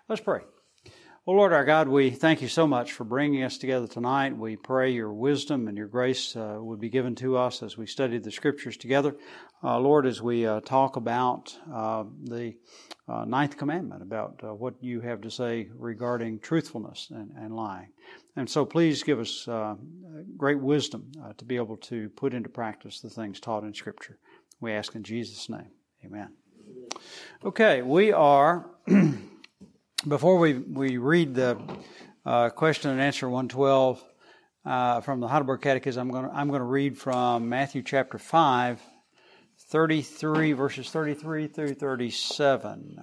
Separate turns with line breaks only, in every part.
Let's pray. Well, Lord our God, we thank you so much for bringing us together tonight. We pray your wisdom and your grace would be given to us as we study the Scriptures together. Lord, as we talk about the ninth commandment, about what you have to say regarding truthfulness and lying. And so please give us great wisdom to be able to put into practice the things taught in Scripture. We ask in Jesus' name. Amen. Okay, we are... Before we read the question and answer 112 from the Heidelberg Catechism, I'm going to read from Matthew chapter 5, 33 verses 33 through 37.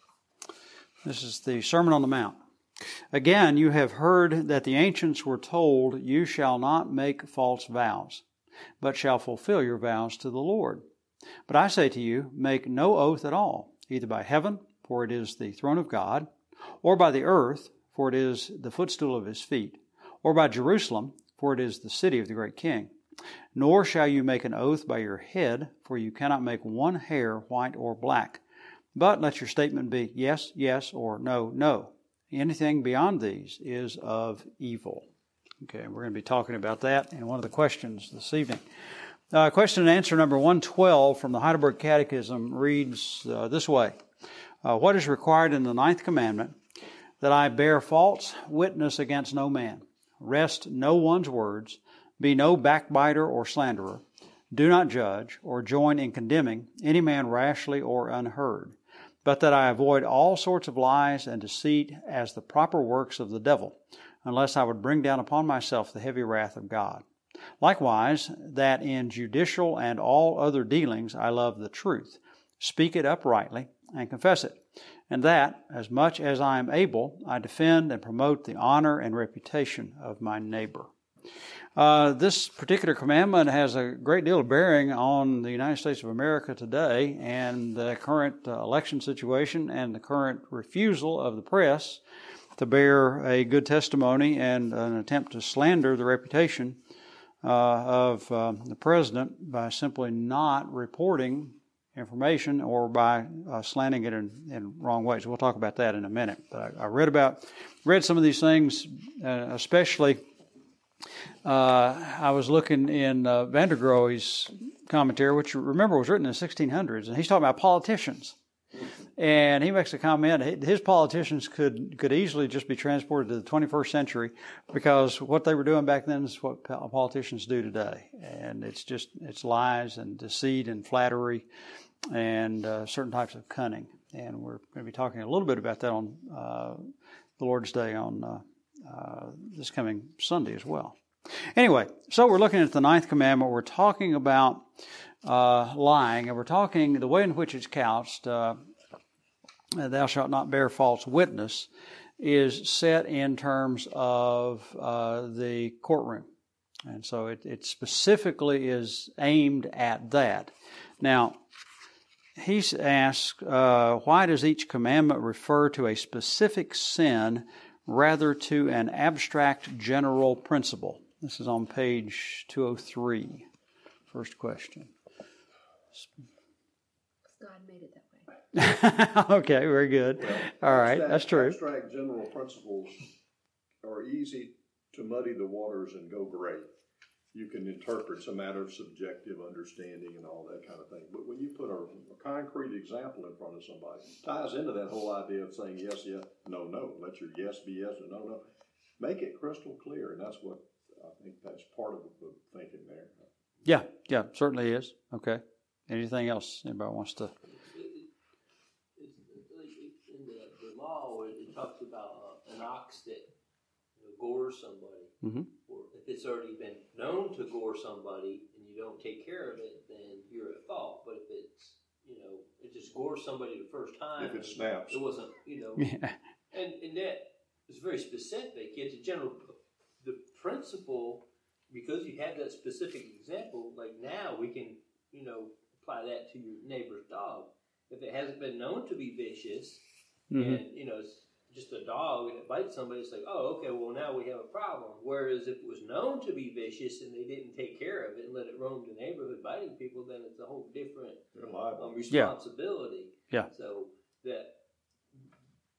This is the Sermon on the Mount. Again, you have heard that the ancients were told, "You shall not make false vows, but shall fulfill your vows to the Lord." But I say to you, make no oath at all, either by heaven, for it is the throne of God, or by the earth, for it is the footstool of his feet, or by Jerusalem, for it is the city of the great King. Nor shall you make an oath by your head, for you cannot make one hair white or black. But let your statement be yes, yes, or no, no. Anything beyond these is of evil. Okay, we're going to be talking about that in one of the questions this evening. Question and answer number 112 from the Heidelberg Catechism reads this way. What is required in the ninth commandment? That I bear false witness against no man, wrest no one's words, be no backbiter or slanderer, do not judge or join in condemning any man rashly or unheard, but that I avoid all sorts of lies and deceit as the proper works of the devil, unless I would bring down upon myself the heavy wrath of God. Likewise, that in judicial and all other dealings I love the truth, speak it uprightly, and confess it, and that, as much as I am able, I defend and promote the honor and reputation of my neighbor. This particular commandment has a great deal of bearing on the United States of America today and the current election situation and the current refusal of the press to bear a good testimony and an attempt to slander the reputation of the president by simply not reporting information or by slanting it in wrong ways. We'll talk about that in a minute. But I read some of these things, especially I was looking in Vandergrohe's commentary, which remember was written in the 1600s, and he's talking about politicians. And he makes a comment, his politicians could easily just be transported to the 21st century because what they were doing back then is what politicians do today. And it's lies and deceit and flattery and certain types of cunning. And we're going to be talking a little bit about that on the Lord's Day on this coming Sunday as well. Anyway, so we're looking at the ninth commandment. We're talking about lying, and we're talking the way in which it's couched, thou shalt not bear false witness, is set in terms of the courtroom. And so it specifically is aimed at that. Now, he's asked, why does each commandment refer to a specific sin rather to an abstract general principle? This is on page 203. First question.
God made it that way.
Okay, very good.
Well,
all right, that's true.
Abstract general principles are easy to muddy the waters and go gray. You can interpret it's a matter of subjective understanding and all that kind of thing. But when you put a concrete example in front of somebody, it ties into that whole idea of saying yes, yes, no, no. Let your yes be yes and no, no. Make it crystal clear, and that's what I think that's part of the thinking there.
Yeah, certainly is. Okay. Anything else anybody wants to?
In the law, it talks about an ox that gores somebody.
Mm-hmm.
Or if it's already been known to gore somebody and you don't take care of it, then you're at fault. But if it's, it just gores somebody the first time.
If it snaps.
It wasn't,
Yeah.
And that is very specific. It's a general, the principle, because you have that specific example, like now we can, apply that to your neighbor's dog. If it hasn't been known to be vicious,
Mm-hmm.
and, it's just a dog and it bites somebody, it's like, oh, okay, well, now we have a problem. Whereas if it was known to be vicious and they didn't take care of it and let it roam the neighborhood biting people, then it's a whole different responsibility.
Yeah.
So that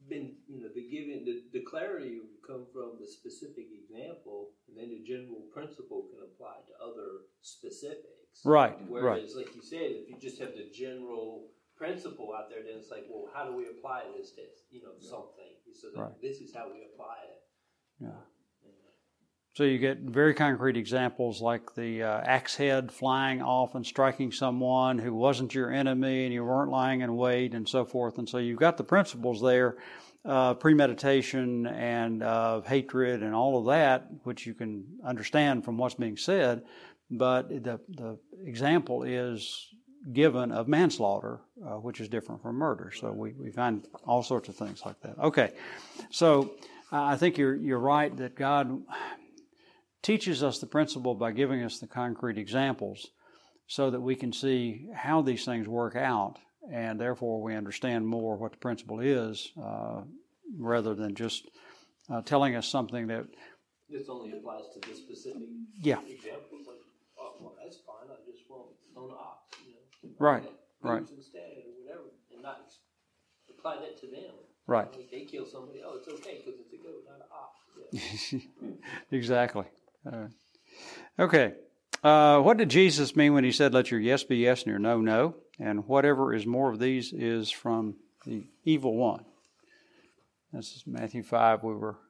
been, the giving, the clarity would come from the specific example, and then the general principle can apply to other specifics.
Right.
Whereas, like you said, if you just have the general principle out there, then it's like, well, how do we apply this to, something? So that this is how we apply it.
Yeah. So you get very concrete examples like the axe head flying off and striking someone who wasn't your enemy and you weren't lying in wait and so forth. And so you've got the principles there, premeditation and hatred and all of that, which you can understand from what's being said. But the example is given of manslaughter, which is different from murder. So we find all sorts of things like that. Okay, so I think you're right that God teaches us the principle by giving us the concrete examples so that we can see how these things work out, and therefore we understand more what the principle is rather than just telling us something that...
This only applies to this specific example. Like, oh, well, that's fine. I just want on the ox,
Right.
Instead or whatever, and not apply that to them.
Right.
Like they kill somebody, it's okay because it's a goat, not an ox. Yeah.
Exactly. Okay. What did Jesus mean when he said, let your yes be yes and your no, no? And whatever is more of these is from the evil one. This is Matthew 5 we were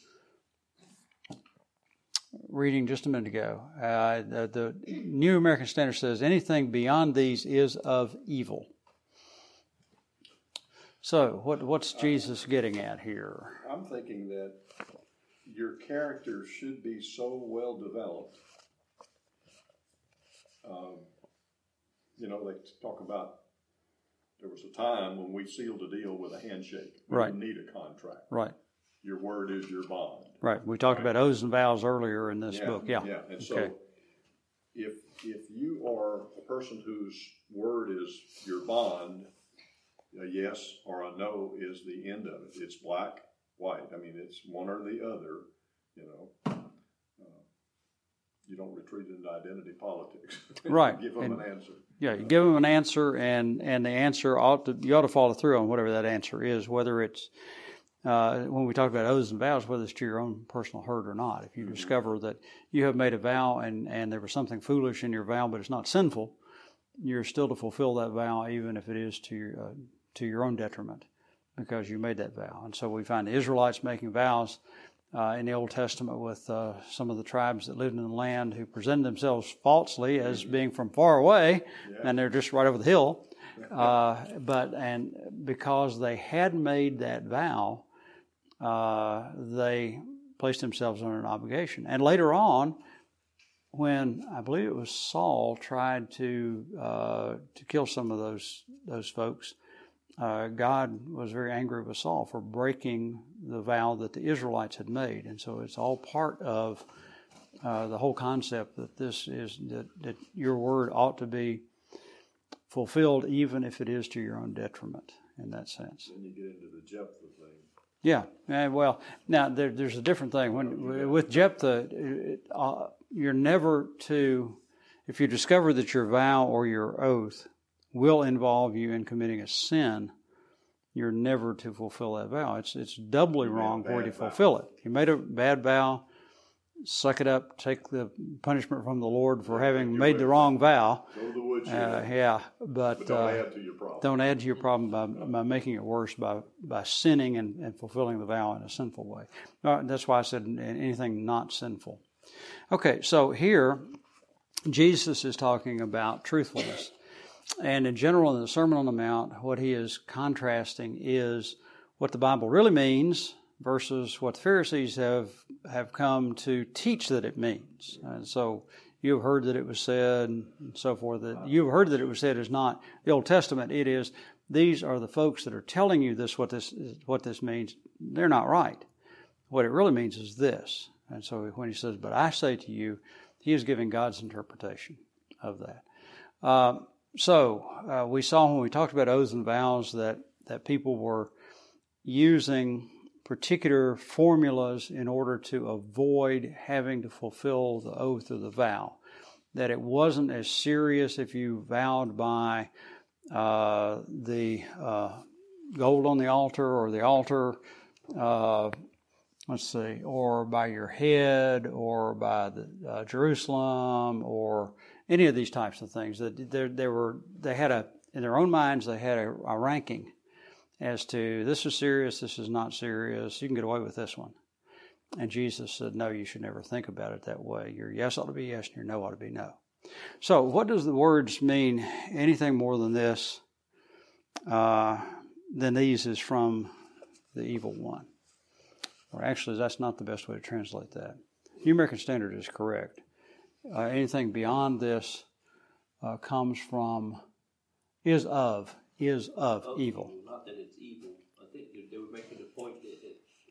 reading just a minute ago. The New American Standard says, anything beyond these is of evil. So, what's Jesus getting at here?
I'm thinking that your character should be so well developed. They talk about there was a time when we sealed a deal with a handshake. We didn't need a contract.
Right.
Your word is your bond.
Right. We talked about oaths and vows earlier in this book. Yeah.
Yeah. And so if you are a person whose word is your bond, a yes or a no is the end of it. It's black, white. I mean, it's one or the other, You don't retreat into identity politics.
Right.
Give them an answer.
Yeah, you give them an answer, and the answer you ought to follow through on whatever that answer is, whether it's, when we talk about oaths and vows, whether it's to your own personal hurt or not. If you discover that you have made a vow and there was something foolish in your vow, but it's not sinful, you're still to fulfill that vow even if it is to your own detriment because you made that vow. And so we find the Israelites making vows in the Old Testament with some of the tribes that lived in the land who presented themselves falsely as being from far away, and they're just right over the hill. And because they had made that vow, they placed themselves under an obligation. And later on, when I believe it was Saul tried to kill some of those folks, God was very angry with Saul for breaking the vow that the Israelites had made. And so it's all part of the whole concept that that your word ought to be fulfilled even if it is to your own detriment in that sense.
Then you get into the Jephthah thing.
Yeah. Well, now there's a different thing. With Jephthah, you're never to, if you discover that your vow or your oath will involve you in committing a sin, you're never to fulfill that vow. It's doubly wrong for you to fulfill it. You made a bad vow, suck it up, take the punishment from the Lord for having made the wrong vow.
Go to the woodshed.
But
don't add to your problem.
Don't add to your problem by making it worse, by sinning and fulfilling the vow in a sinful way. That's why I said anything not sinful. Okay, so here, Jesus is talking about truthfulness. And in general, in the Sermon on the Mount, what he is contrasting is what the Bible really means versus what the Pharisees have come to teach that it means. And so you've heard that it was said, and so forth. That you've heard that it was said is not the Old Testament. It is, these are the folks that are telling you what this means. They're not right. What it really means is this. And so when he says, but I say to you, he is giving God's interpretation of that. So we saw when we talked about oaths and vows that people were using particular formulas in order to avoid having to fulfill the oath or the vow. That it wasn't as serious if you vowed by the gold on the altar, or the altar, or by your head, or by the Jerusalem, or any of these types of things. That they had in their own minds they had a ranking as to this is serious, this is not serious. You can get away with this one. And Jesus said, no, you should never think about it that way. Your yes ought to be yes, and your no ought to be no. So what does the words mean? Anything more than this, than these is from the evil one. Or actually, that's not the best way to translate that. New American Standard is correct. Anything beyond this comes from, is of evil.
Not that it's evil. I think they were making the point that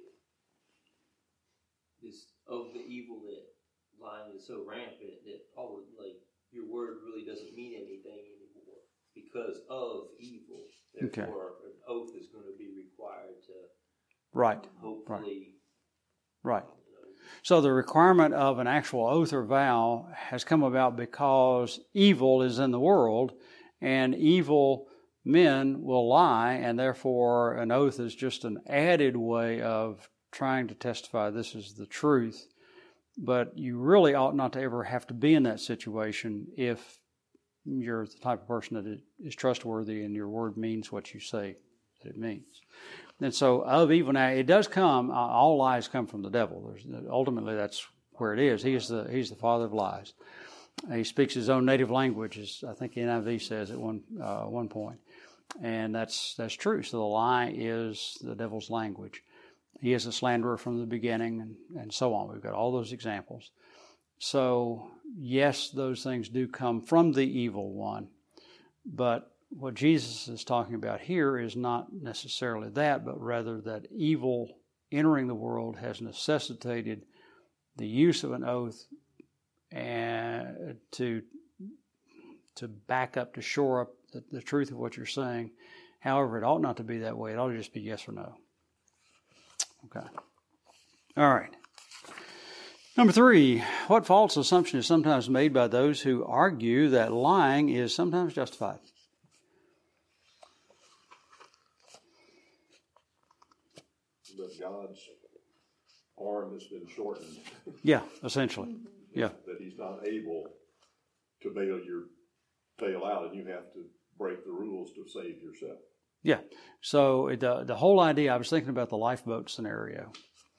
it's of the evil that lying is so rampant that your word really doesn't mean anything anymore because of evil. Therefore, an oath is going to be required to hopefully.
Right. So the requirement of an actual oath or vow has come about because evil is in the world, and evil men will lie, and therefore an oath is just an added way of trying to testify this is the truth. But you really ought not to ever have to be in that situation if you're the type of person that is trustworthy and your word means what you say that it means. And so of evil, now it does come, all lies come from the devil. Ultimately that's where it is. He's the father of lies. He speaks his own native language, as I think the NIV says at one point. And that's true. So the lie is the devil's language. He is a slanderer from the beginning, and so on. We've got all those examples. So, yes, those things do come from the evil one. But what Jesus is talking about here is not necessarily that, but rather that evil entering the world has necessitated the use of an oath and to back up, to shore up the truth of what you're saying. However, it ought not to be that way. It ought to just be yes or no. Okay. All right. Number 3, what false assumption is sometimes made by those who argue that lying is sometimes justified?
That God's arm has been shortened.
Yeah, essentially. Yeah.
That He's not able to bail out, and you have to break the rules to save yourself.
Yeah. So the whole idea, I was thinking about the lifeboat scenario,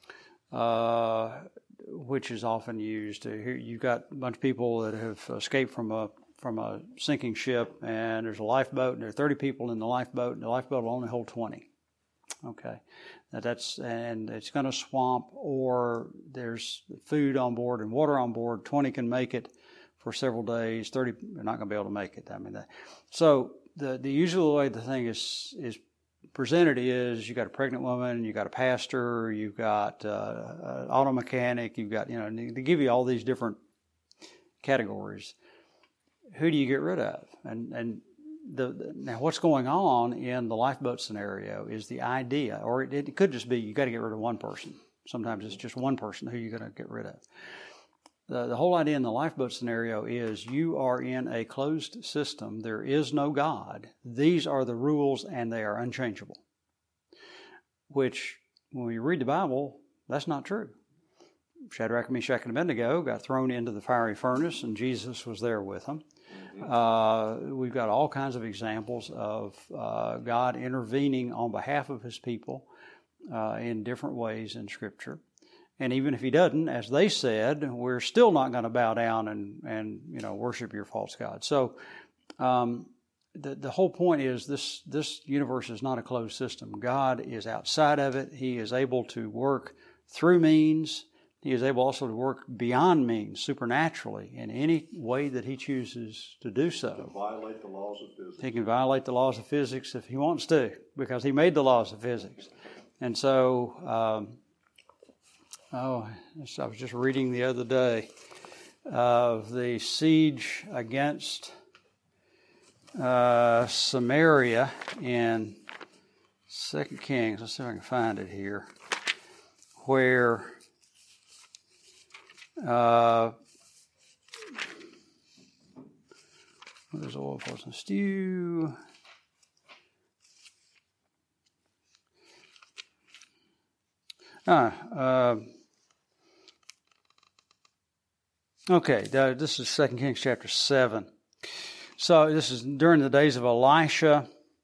which is often used. Here you've got a bunch of people that have escaped from a sinking ship, and there's a lifeboat, and there are 30 people in the lifeboat, and the lifeboat will only hold 20. Okay. And it's going to swamp, or there's food on board and water on board. 20 can make it for several days. 30 are not going to be able to make it. So the usual way the thing is presented is you got a pregnant woman, you got a pastor, you've got an auto mechanic, you've got, they give you all these different categories. Who do you get rid of? And now what's going on in the lifeboat scenario is the idea, or it could just be you got to get rid of one person. Sometimes it's just one person who you're going to get rid of. The whole idea in the lifeboat scenario is you are in a closed system. There is no God. These are the rules, and they are unchangeable. Which, when we read the Bible, that's not true. Shadrach, Meshach, and Abednego got thrown into the fiery furnace, and Jesus was there with them. We've got all kinds of examples of God intervening on behalf of His people in different ways in Scripture. And even if He doesn't, as they said, we're still not going to bow down and worship your false god. So the whole point is this universe is not a closed system. God is outside of it. He is able to work through means. He is able also to work beyond means, supernaturally, in any way that He chooses to do so.
To violate the laws of physics.
He can violate the laws of physics if He wants to, because He made the laws of physics. And so, I was just reading the other day of the siege against Samaria in 2 Kings. Let's see if I can find it here. Where there's oil, pork, and stew. Okay, this is 2 Kings chapter 7. So this is during the days of Elisha.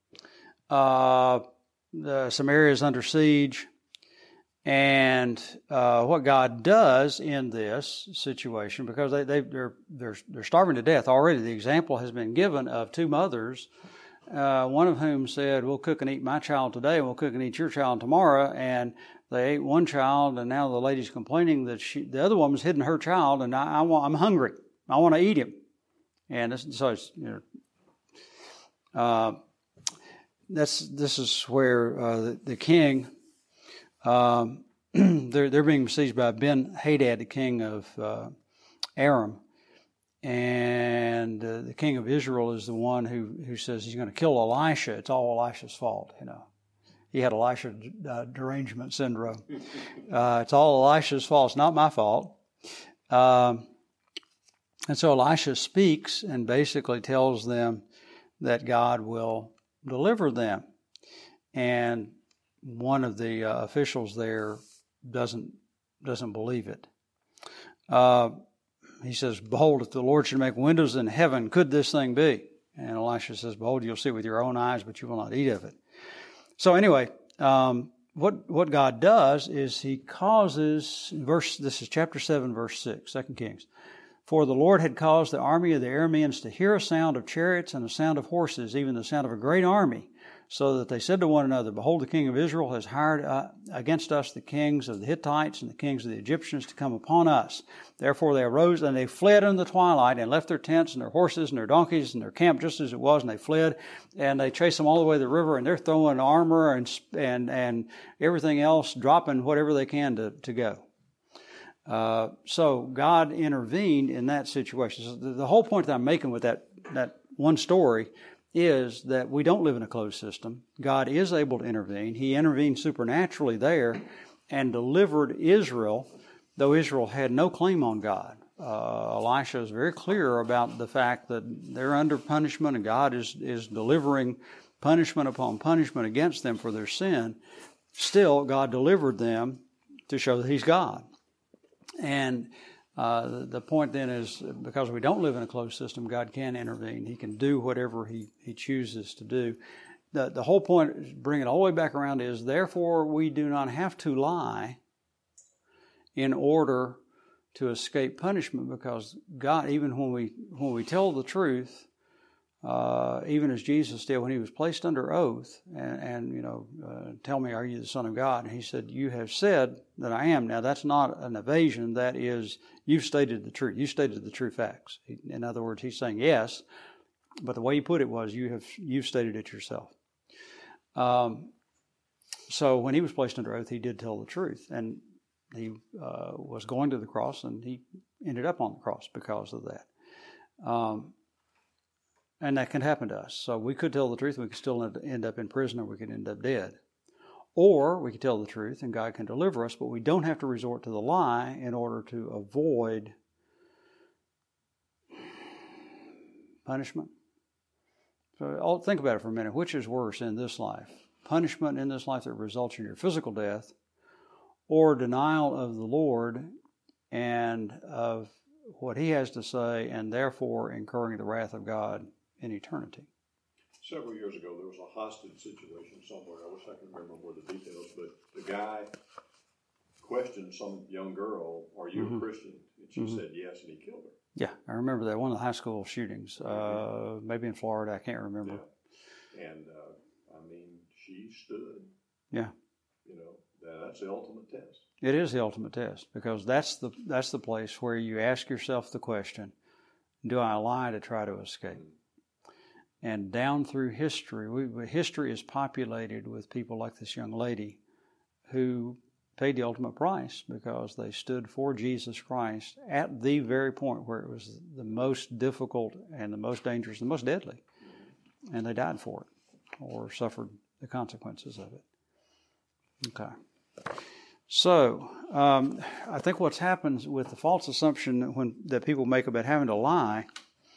Samaria is under siege. And what God does in this situation, because they're starving to death already. The example has been given of two mothers, one of whom said, "We'll cook and eat my child today, and we'll cook and eat your child tomorrow." And they ate one child, and now the lady's complaining that the other woman's hidden her child, and I'm hungry. I want to eat him. And so it's, this is where the king. They're being besieged by Ben-Hadad, the king of Aram, and the king of Israel is the one who says he's going to kill Elisha. It's all Elisha's fault, He had Elisha derangement syndrome. It's all Elisha's fault. It's not my fault. And so Elisha speaks and basically tells them that God will deliver them. And one of the officials there doesn't believe it. He says, "Behold, if the Lord should make windows in heaven, could this thing be?" And Elisha says, "Behold, you'll see it with your own eyes, but you will not eat of it." So anyway, what God does is He causes, this is chapter 7, verse 6, 2 Kings. "For the Lord had caused the army of the Arameans to hear a sound of chariots and a sound of horses, even the sound of a great army, so that they said to one another, Behold, the king of Israel has hired against us the kings of the Hittites and the kings of the Egyptians to come upon us. Therefore they arose and they fled in the twilight and left their tents and their horses and their donkeys and their camp just as it was, and they fled, and they chased them all the way to the river, and they're throwing armor and everything else, dropping whatever they can to go." So God intervened in that situation. So the whole point that I'm making with that one story is that we don't live in a closed system. God is able to intervene. He intervened supernaturally there and delivered Israel, though Israel had no claim on God. Elisha is very clear about the fact that they're under punishment, and God is delivering punishment upon punishment against them for their sin. Still, God delivered them to show that He's God. And the point then is, because we don't live in a closed system, God can intervene. He can do whatever He chooses to do. The whole point, bring it all the way back around, is therefore we do not have to lie in order to escape punishment, because God, even when we tell the truth, even as Jesus did when He was placed under oath, and tell me, are you the Son of God? And He said, you have said that I am. Now that's not an evasion. That is, you've stated the truth. You stated the true facts. In other words, He's saying yes, but the way He put it was, you've stated it yourself. So when He was placed under oath, He did tell the truth, and He was going to the cross, and He ended up on the cross because of that. And that can happen to us. So we could tell the truth, and we could still end up in prison, or we could end up dead. Or we could tell the truth, and God can deliver us, but we don't have to resort to the lie in order to avoid punishment. So think about it for a minute. Which is worse in this life? Punishment in this life that results in your physical death, or denial of the Lord and of what He has to say, and therefore incurring the wrath of God in eternity.
Several years ago, there was a hostage situation somewhere. I wish I could remember more of the details, but the guy questioned some young girl, "Are you a Christian?" And she said yes, and he killed her.
Yeah, I remember that. One of the high school shootings, maybe in Florida, I can't remember.
Yeah. And, she stood.
Yeah.
That's the ultimate test.
It is the ultimate test, because that's the place where you ask yourself the question, do I lie to try to escape? And down through history, history is populated with people like this young lady who paid the ultimate price because they stood for Jesus Christ at the very point where it was the most difficult and the most dangerous and the most deadly. And they died for it, or suffered the consequences of it. Okay. So, I think what's happened with the false assumption that people make about having to lie,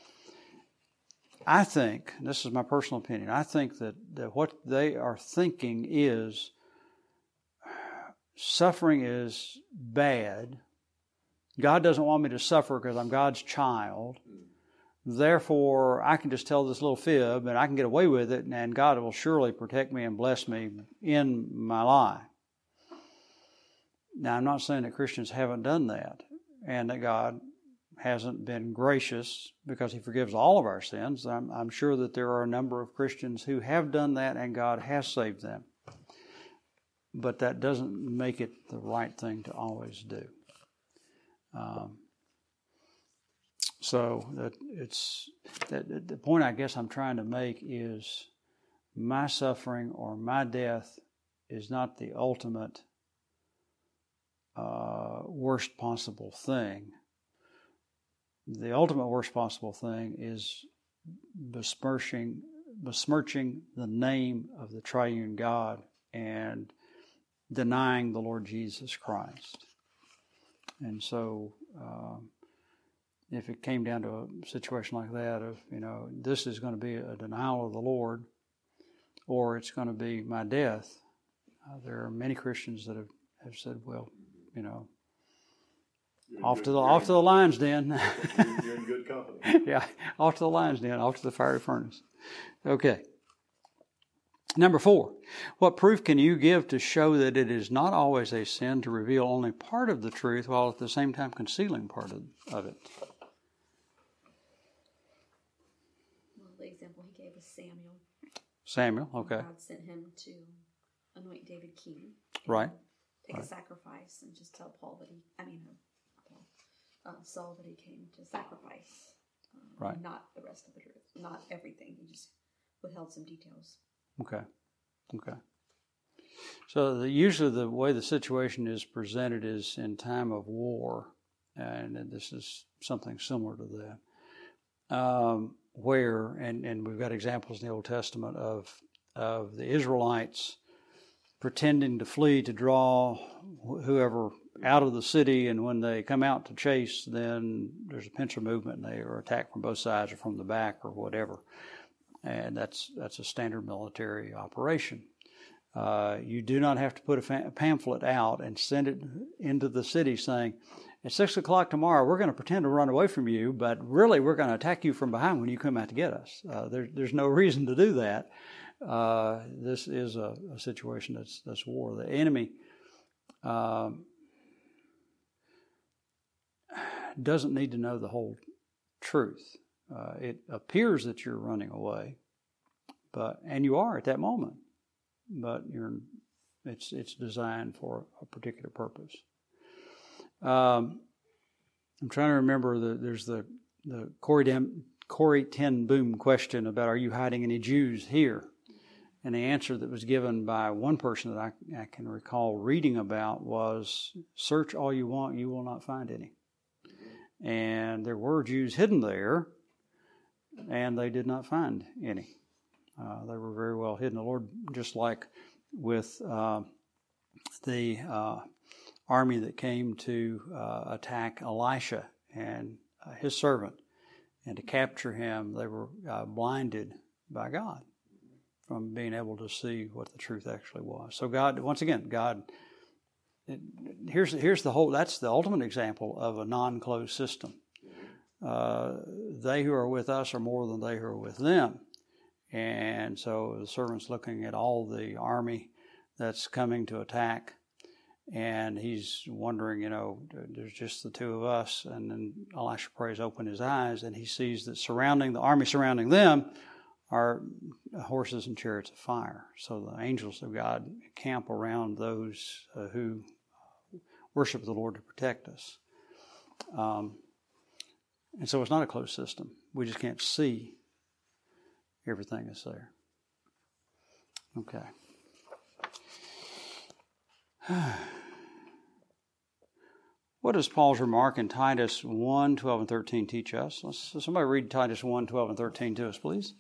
I think, and this is my personal opinion, I think that what they are thinking is suffering is bad. God doesn't want me to suffer because I'm God's child. Therefore, I can just tell this little fib and I can get away with it, and God will surely protect me and bless me in my life. Now, I'm not saying that Christians haven't done that and that God hasn't been gracious because He forgives all of our sins. I'm sure that there are a number of Christians who have done that and God has saved them. But that doesn't make it the right thing to always do. So the point I guess I'm trying to make is my suffering or my death is not the ultimate worst possible thing. The ultimate worst possible thing is besmirching the name of the triune God and denying the Lord Jesus Christ. And so if it came down to a situation like that of, this is going to be a denial of the Lord or it's going to be my death, there are many Christians that have said, well, off to the lion's den.
You're in good company.
Yeah, off to the lion's den, off to the fiery furnace. Okay. Number 4, what proof can you give to show that it is not always a sin to reveal only part of the truth while at the same time concealing part of it?
Well, the example he gave was Samuel.
Samuel, okay.
God sent him to anoint David king.
Right.
Take a sacrifice and just tell Saul that he came to sacrifice.
Right.
Not the rest of the truth. Not everything. He just withheld some details.
Okay. So usually the way the situation is presented is in time of war, and this is something similar to that, where, and we've got examples in the Old Testament of the Israelites pretending to flee to draw whoever out of the city, and when they come out to chase, then there's a pincer movement and they are attacked from both sides or from the back or whatever. And that's a standard military operation. You do not have to put a pamphlet out and send it into the city saying, at 6 o'clock tomorrow, we're going to pretend to run away from you, but really we're going to attack you from behind when you come out to get us. There's no reason to do that. This is a situation that's war. The enemy doesn't need to know the whole truth. It appears that you're running away, and you are at that moment, but it's designed for a particular purpose. I'm trying to remember there's the Corrie ten Boom question about, are you hiding any Jews here? And the answer that was given by one person that I can recall reading about was, search all you want, you will not find any. And there were Jews hidden there, and they did not find any. They were very well hidden. The Lord, just like with the army that came to attack Elisha and his servant, and to capture him, they were blinded by God from being able to see what the truth actually was. So God, once again, here's the whole. That's the ultimate example of a non-closed system. They who are with us are more than they who are with them. And so the servant's looking at all the army that's coming to attack, and he's wondering, there's just the two of us. And then Elisha prays, open his eyes, and he sees that the army surrounding them are horses and chariots of fire. So the angels of God camp around those who worship the Lord to protect us. And so it's not a closed system. We just can't see everything that's there. Okay. What does Paul's remark in Titus 1, 12 and 13 teach us? Somebody read Titus 1, 12 and 13 to us, please.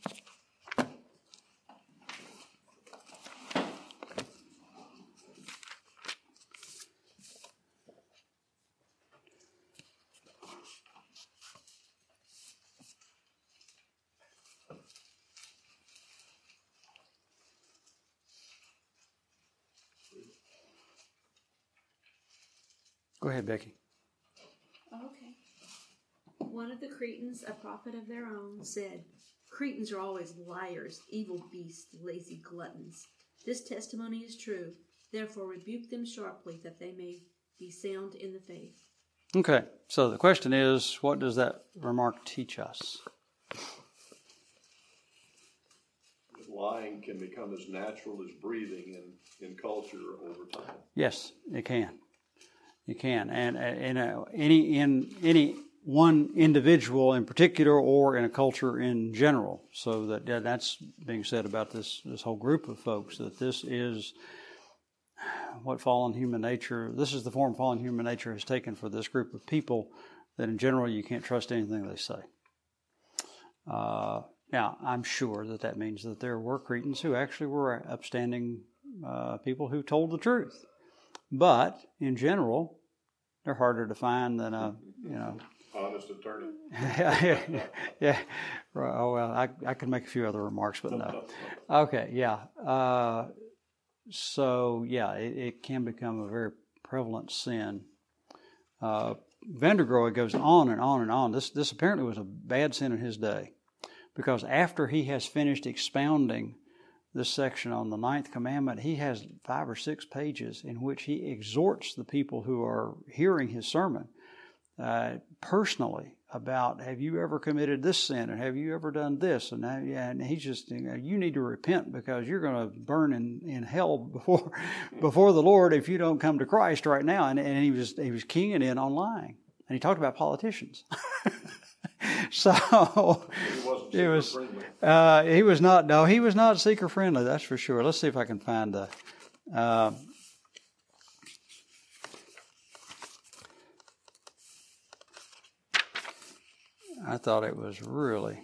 Go ahead, Becky.
Okay. One of the Cretans, a prophet of their own, said, Cretans are always liars, evil beasts, lazy gluttons. This testimony is true. Therefore rebuke them sharply, that they may be sound in the faith.
Okay, so the question is, what does that remark teach us?
Lying can become as natural as breathing in culture over time.
Yes, it can. It can, and any one individual in particular, or in a culture in general. So that's being said about this whole group of folks, that this is what fallen human nature. This is the form fallen human nature has taken for this group of people. That in general you can't trust anything they say. Now, I'm sure that means that there were Cretans who actually were upstanding people who told the truth. But in general, they're harder to find than
Honest attorney.
yeah. Oh well, I could make a few other remarks, but no. Okay, yeah. So yeah, it can become a very prevalent sin. Vandergrohe goes on and on and on. This apparently was a bad sin in his day, because after he has finished expounding this section on the ninth commandment, he has 5 or 6 pages in which he exhorts the people who are hearing his sermon personally about, have you ever committed this sin, and have you ever done this, and he's just, you need to repent, because you're going to burn in hell before the Lord if you don't come to Christ right now. And he was keying in on lying, and he talked about politicians. So he was not seeker friendly, that's for sure. Let's see if I can find the. I thought it was really.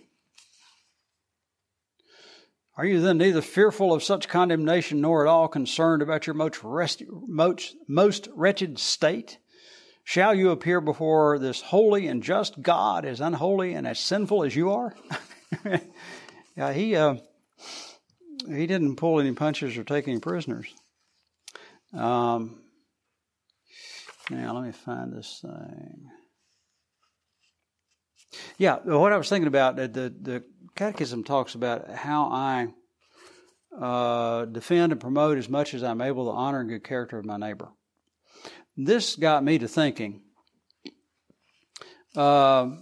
Are you then neither fearful of such condemnation, nor at all concerned about your most wretched state? Shall you appear before this holy and just God as unholy and as sinful as you are? Yeah, he didn't pull any punches or take any prisoners. Now let me find this thing. Yeah, what I was thinking about, the Catechism talks about how I defend and promote as much as I'm able the honor and good character of my neighbor. This got me to thinking about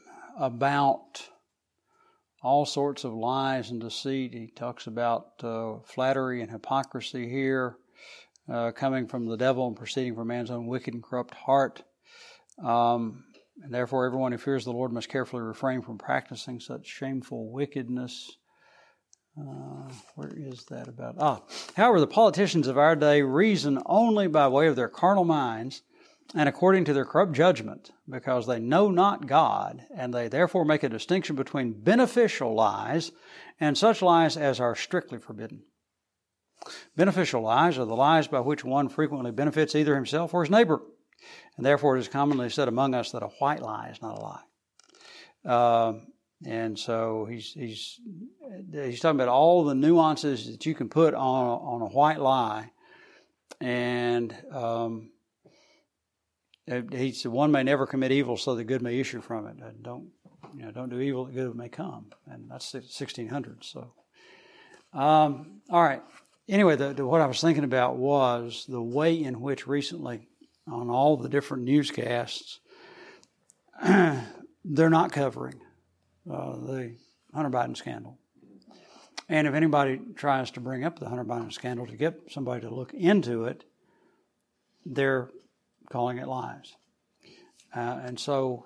all sorts of lies and deceit. He talks about flattery and hypocrisy here, coming from the devil and proceeding from man's own wicked and corrupt heart. And therefore, everyone who fears the Lord must carefully refrain from practicing such shameful wickedness. Where is that about? However, the politicians of our day reason only by way of their carnal minds and according to their corrupt judgment, because they know not God, and they therefore make a distinction between beneficial lies and such lies as are strictly forbidden. Beneficial lies are the lies by which one frequently benefits either himself or his neighbor. And therefore it is commonly said among us that a white lie is not a lie. And so he's talking about all the nuances that you can put on a white lie. And he said, one may never commit evil so that good may issue from it. Don't do evil that good may come. And that's 1600. So, all right. Anyway, what I was thinking about was the way in which recently, on all the different newscasts, they're not covering the Hunter Biden scandal. And if anybody tries to bring up the Hunter Biden scandal to get somebody to look into it, they're calling it lies. And so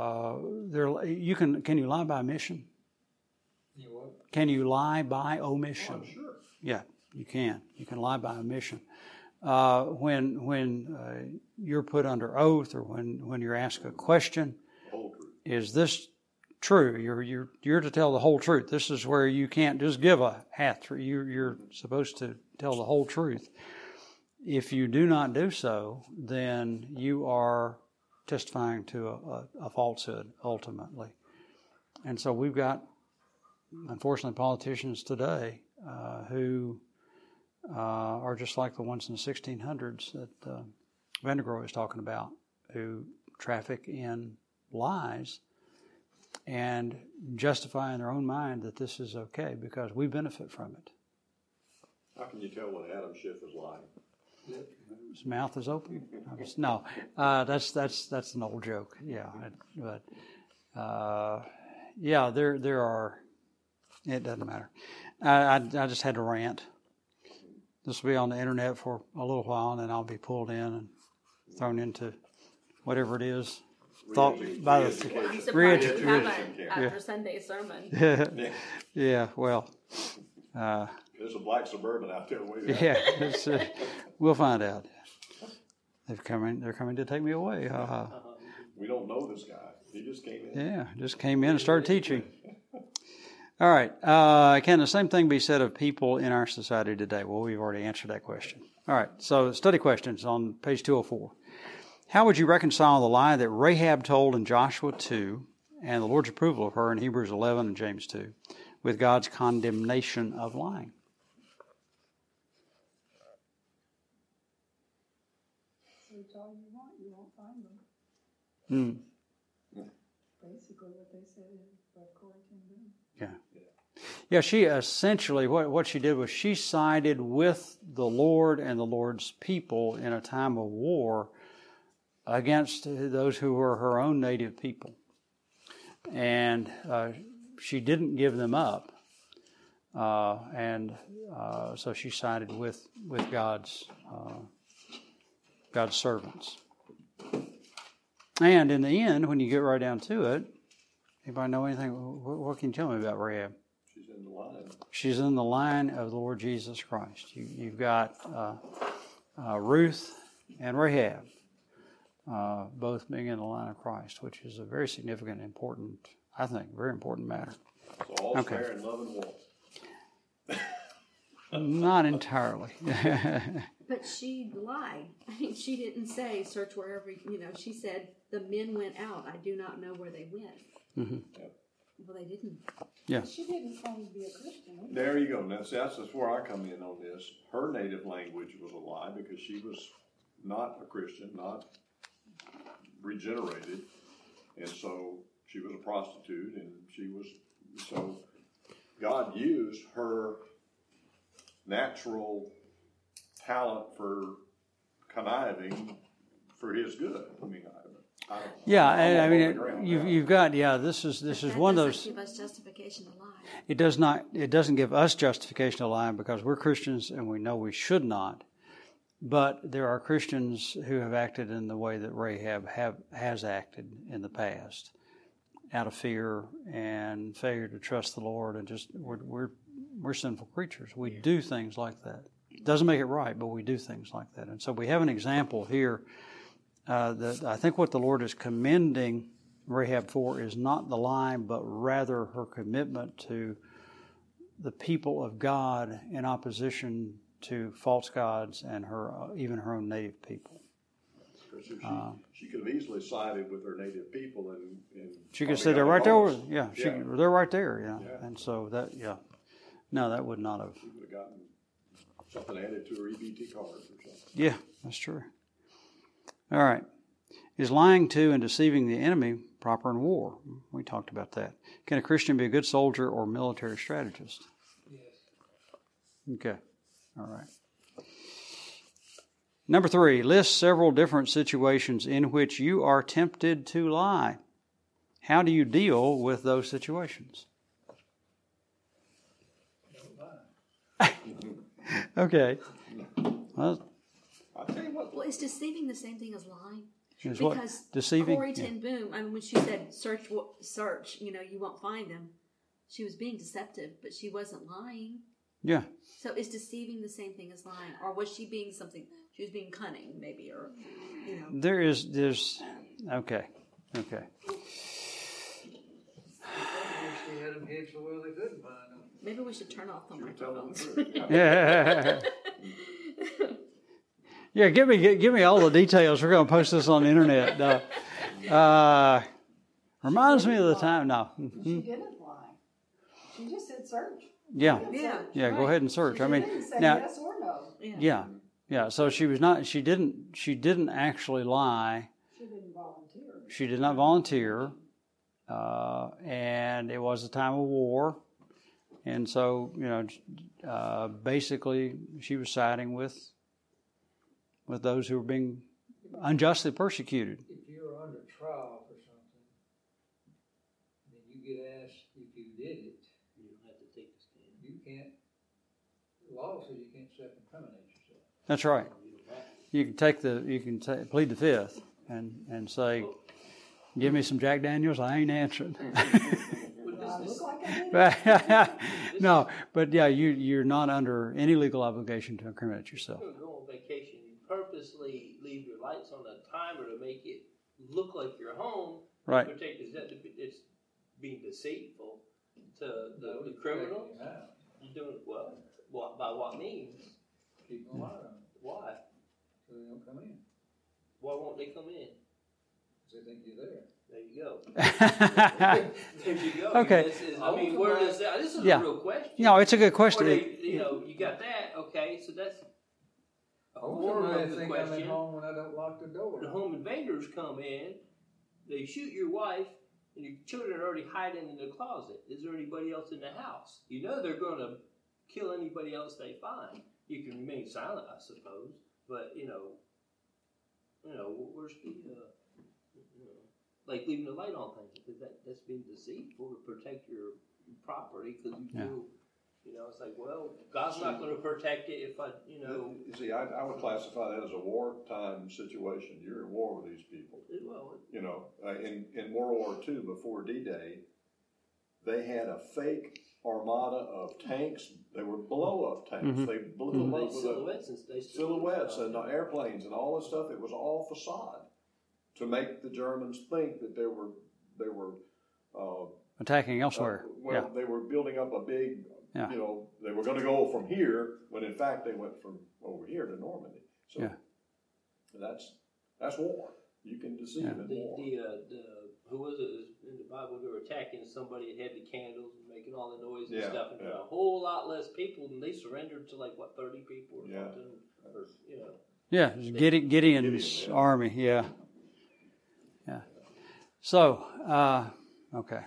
can you lie by omission?
You what?
Can you lie by omission?
Oh, sure.
Yeah, you can. You can lie by omission. When you're put under oath, or when you're asked a question, is this true? You're to tell the whole truth. This is where you can't just give a half. You're supposed to tell the whole truth. If you do not do so, then you are testifying to a falsehood ultimately. And so we've got, unfortunately, politicians today who are just like the ones in the 1600s that Vandergrohe is talking about, who traffic in lies and justify in their own mind that this is okay because we benefit from it.
How can you tell when Adam Schiff is lying?
His mouth is open. No, that's an old joke. Yeah, but yeah, there are. It doesn't matter. I just had to rant. This will be on the internet for a little while, and then I'll be pulled in and thrown into whatever it is. Thought by
I'm surprised you have an after Sunday sermon.
Yeah, well.
There's a black Suburban out there waiting.
Yeah, we'll find out. They're coming to take me away.
We don't know this guy. He just came in.
Yeah, just came in and started teaching. All right. Can the same thing be said of people in our society today? Well, we've already answered that question. All right. So study questions on page 204. How would you reconcile the lie that Rahab told in Joshua 2 and the Lord's approval of her in Hebrews 11 and James 2 with God's condemnation of lying?
Search all you want, you won't find them. Basically what they said in Corey ten Boom.
Yeah, she essentially, what she did was she sided with the Lord and the Lord's people in a time of war against those who were her own native people. And she didn't give them up. So she sided with God's servants. And in the end, when you get right down to it, anybody know anything? What can you tell me about Rahab?
She's in the line.
She's in the line of the Lord Jesus Christ. You've got Ruth and Rahab, both being in the line of Christ, which is a very significant, important, I think, very important matter.
So all's fair in love and war.
Not entirely.
But she lied. I mean, she didn't say search wherever, she said the men went out. I do not know where they went.
Mm-hmm.
Well, they didn't.
Yeah.
She didn't claim to be a Christian.
There you go. That's where I come in on this. Her native language was a lie because she was not a Christian, not regenerated. And so she was a prostitute, and so God used her natural talent for conniving for His good. I mean,
you've got this is one of those.
Give us justification to lie.
It does not. It doesn't give us justification to lie because we're Christians and we know we should not. But there are Christians who have acted in the way that Rahab has acted in the past, out of fear and failure to trust the Lord, and just we're sinful creatures. We do things like that. It doesn't make it right, but we do things like that. And so we have an example here that I think what the Lord is commending Rahab for is not the lie, but rather her commitment to the people of God in opposition to false gods and even her own native people.
She could have easily sided with her native people, and
she could say they're right there. Yeah, they're right there. Yeah, and so no, that would not have.
She would have gotten something added to her EBT card or something.
Yeah, that's true. All right. Is lying to and deceiving the enemy proper in war? We talked about that. Can a Christian be a good soldier or military strategist? Yes. Okay. All right. Number 3, list several different situations in which you are tempted to lie. How do you deal with those situations? Okay.
I'll tell you what.
Well, is deceiving the same thing as lying?
Is
because
what? Deceiving?
Corrie ten Boom, I mean, when she said search, you won't find them, she was being deceptive, but she wasn't lying.
Yeah.
So is deceiving the same thing as lying? Or was she being something, she was being cunning maybe, or,
There's, okay.
She had them hid so well they couldn't find them.
Maybe we should turn off the microphones.
Yeah. Yeah, give me all the details. We're going to post this on the internet. Reminds me of the time. No.
She didn't lie. She just said search.
Yeah.
Yeah.
Yeah. Go ahead and search.
She didn't say
now.
yes or no.
Yeah. Yeah, so she was not. She didn't actually lie.
She didn't volunteer.
She did not volunteer, and it was a time of war, and so basically she was siding with those who were being unjustly persecuted.
If you're under trial for something, then you get asked if you did it.
You don't have to take the stand.
You can't. The law says you can't self-incriminate yourself.
That's right. You can plead the fifth and say, "Give me some Jack Daniels. I ain't answering."
I look like I did.
No, but yeah, you're not under any legal obligation to incriminate yourself.
You're going to go on vacation. You purposely leave your lights on a timer to make it look like you're home.
Right.
It's being deceitful to the criminals. You're doing it well. By what means?
Keep them alive.
Why?
So they don't come in.
Why won't they come in?
Because they think you're there.
There you go. There you go.
Okay.
This is a real question.
No, it's a good question.
You got that. Okay, so that's a form
I
of the
think I'm at
question.
home when I don't lock the door.
The home invaders come in, they shoot your wife, and your children are already hiding in the closet. Is there anybody else in the house? You know they're going to kill anybody else they find. You can remain silent, I suppose, but where's the like leaving the light on things? That's being deceitful to protect your property because you feel. It's like, well, God's not going to protect it if I.
You see, I would classify that as a wartime situation. You're at war with these people.
Well,
in World War II, before D-Day, they had a fake armada of tanks. They were blow-up tanks.
Mm-hmm.
They blew them up with
silhouettes
and airplanes and all this stuff. It was all facade to make the Germans think that they were
attacking elsewhere.
They were building up a big.
Yeah.
They were going to go from here when in fact they went from over here to Normandy. So that's war. You can deceive in war.
Who was it in the Bible? They were attacking somebody that had the candles and making all the noise and
Yeah,
stuff, and
yeah.
a whole lot less people, and they surrendered to 30 people or something.
Yeah, Gideon's army. Yeah. So, okay.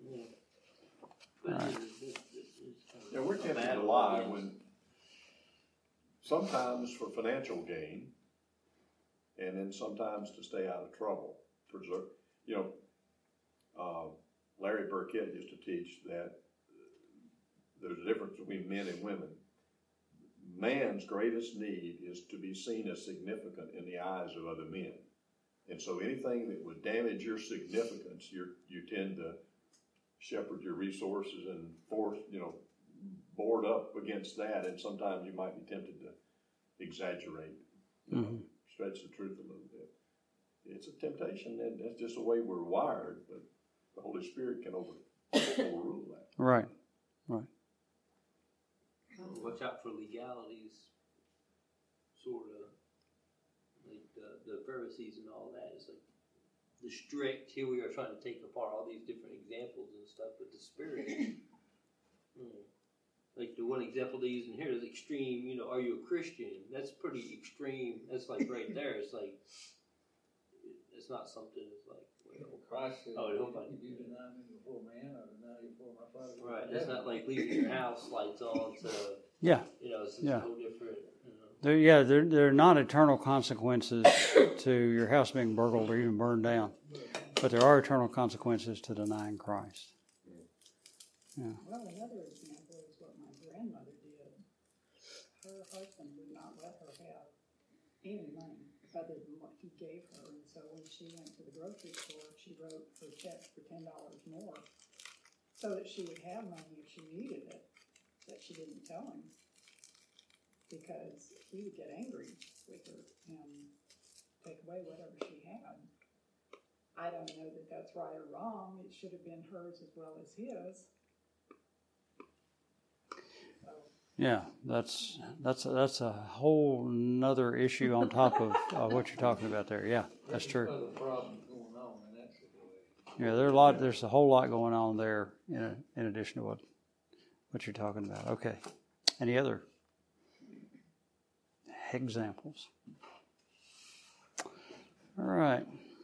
But
We're tempted to lie when sometimes for financial gain, and then sometimes to stay out of trouble. Larry Burkett used to teach that there's a difference between men and women. Man's greatest need is to be seen as significant in the eyes of other men. And so anything that would damage your significance, you tend to shepherd your resources and board up against that, and sometimes you might be tempted to exaggerate, stretch the truth a little bit. It's a temptation, and that's just the way we're wired, but the Holy Spirit can overrule that.
Right.
Watch out for legalities, sort of like the Pharisees and all that. It's like the strict. Here we are trying to take apart all these different examples and stuff, but the Spirit. Like the one example they use in here is extreme. Are you a Christian? That's pretty extreme. That's like right there. It's like it's not something that's like.
Christ said,
if
you deny me before man, I deny you before my Father.
Right. It's not like leaving your house lights on to.
Yeah.
It's a whole different.
There are not eternal consequences to your house being burgled or even burned down, but there are eternal consequences to denying Christ. Yeah.
Well, another example is what my grandmother did. Her husband would not let her have any money other than what he gave her. And so when she went to the grocery store, she wrote her check for $10 more so that she would have money if she needed it, that she didn't tell him, because he would get angry with her and take away whatever she had. I don't know that that's right or wrong. It should have been hers as well as his.
Yeah, that's a whole nother issue on top of what you're talking about there. Yeah, that's true.
There's other problems going on in that situation.
Yeah, there's a whole lot going on there in addition to what you're talking about. Okay, any other? examples. All right.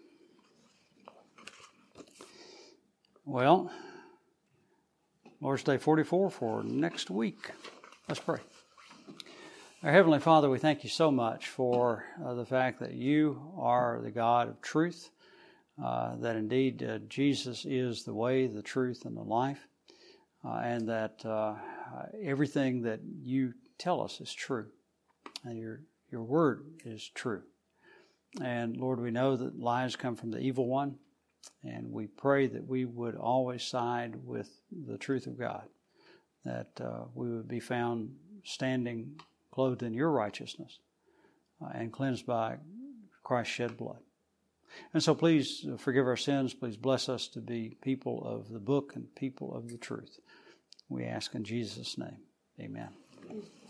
Well, Lord's Day 44 for next week. Let's pray. Our Heavenly Father, we thank you so much for the fact that you are the God of truth, that indeed Jesus is the way, the truth, and the life, and that everything that you tell us is true, and your word is true. And Lord, we know that lies come from the evil one, and we pray that we would always side with the truth of God, that we would be found standing clothed in your righteousness and cleansed by Christ's shed blood. And so please forgive our sins. Please bless us to be people of the book and people of the truth. We ask in Jesus' name. Amen.